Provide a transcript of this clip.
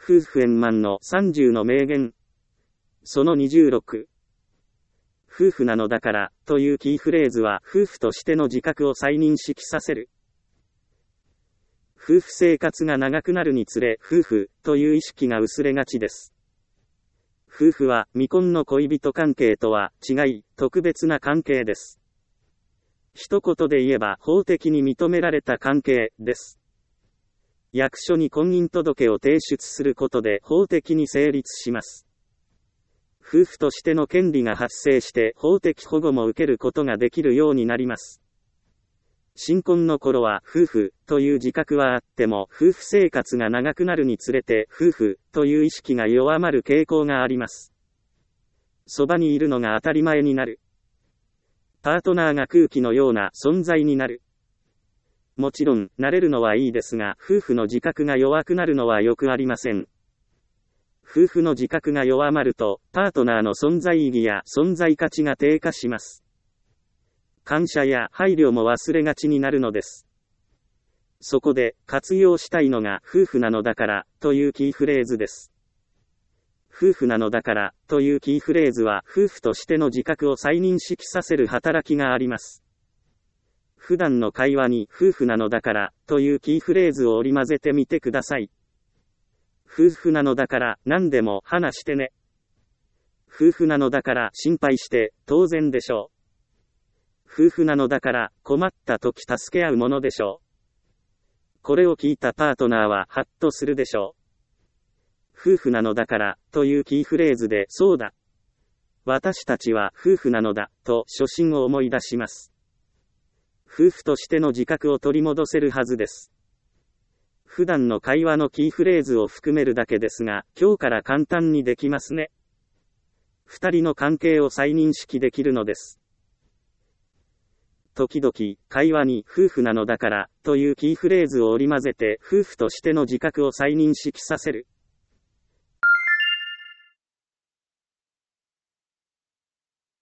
夫婦円満の30の名言。その26。夫婦なのだからというキーフレーズは夫婦としての自覚を再認識させる。夫婦生活が長くなるにつれ夫婦という意識が薄れがちです。夫婦は未婚の恋人関係とは違い特別な関係です。一言で言えば法的に認められた関係です。役所に婚姻届を提出することで法的に成立します。夫婦としての権利が発生して法的保護も受けることができるようになります。新婚の頃は夫婦という自覚はあっても夫婦生活が長くなるにつれて夫婦という意識が弱まる傾向があります。そばにいるのが当たり前になる。パートナーが空気のような存在になる。もちろん、慣れるのはいいですが、夫婦の自覚が弱くなるのはよくありません。夫婦の自覚が弱まると、パートナーの存在意義や存在価値が低下します。感謝や配慮も忘れがちになるのです。そこで、活用したいのが、夫婦なのだから、というキーフレーズです。夫婦なのだから、というキーフレーズは、夫婦としての自覚を再認識させる働きがあります。普段の会話に夫婦なのだからというキーフレーズを織り交ぜてみてください。夫婦なのだから何でも話してね。夫婦なのだから心配して当然でしょう。夫婦なのだから困った時助け合うものでしょう。これを聞いたパートナーはハッとするでしょう。夫婦なのだからというキーフレーズでそうだ。私たちは夫婦なのだと初心を思い出します。夫婦としての自覚を取り戻せるはずです。普段の会話のキーフレーズを含めるだけですが、今日から簡単にできますね。二人の関係を再認識できるのです。時々、会話に夫婦なのだからというキーフレーズを織り交ぜて夫婦としての自覚を再認識させる。